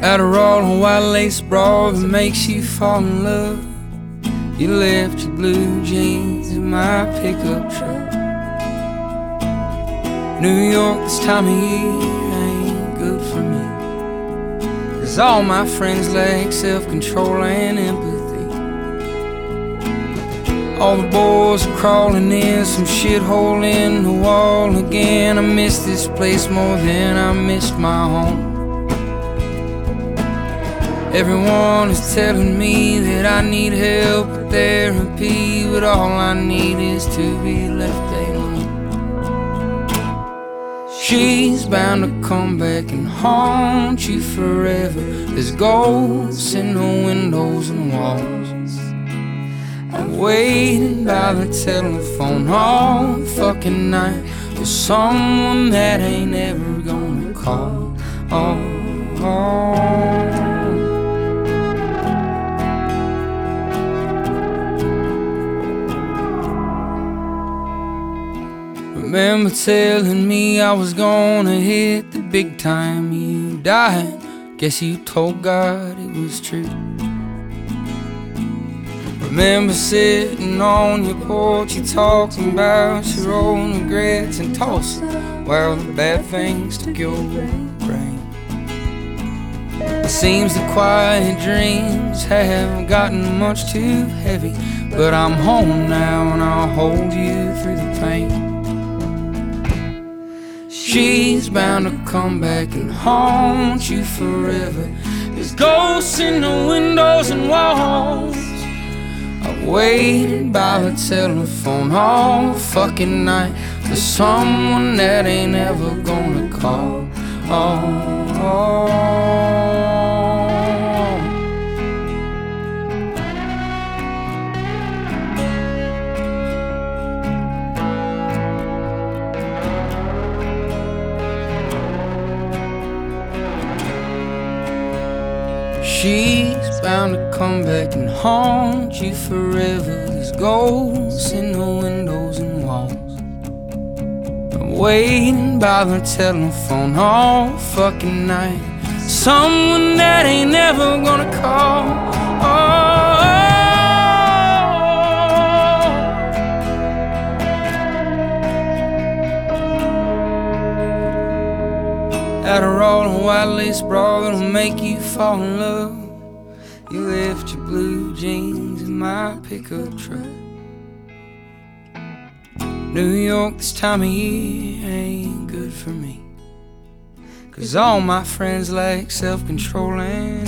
Adderall, a white lace bra that makes you fall in love. You left your blue jeans in my pickup truck. New York this time of year ain't good for me, 'cause all my friends lack self-control and empathy. All the boys are crawling in some shithole in the wall again. I miss this place more than I missed my home. Everyone is telling me that I need help with therapy, but all I need is to be left alone. She's bound to come back and haunt you forever. There's ghosts in the windows and walls. I'm waiting by the telephone all fucking night for someone that ain't ever gonna call. Remember telling me I was gonna hit the big time. You died, guess you told God it was true. Remember sitting on your porch, you talking about your own regrets and tossing while the bad things took your brain. It seems the quiet dreams haven't gotten much too heavy, but I'm home now and I'll hold you through the pain. She's bound to come back and haunt you forever. There's ghosts in the windows and walls. I'm waiting by the telephone all fucking night for someone that ain't ever gonna call. She's bound to come back and haunt you forever. There's ghosts in the windows and walls. I'm waiting by the telephone all fucking night. Someone that ain't never gonna call. Adderall, a white lace bra that'll make you fall in love. You left your blue jeans in my pickup truck. New York this time of year ain't good for me, 'cause all my friends lack self-control and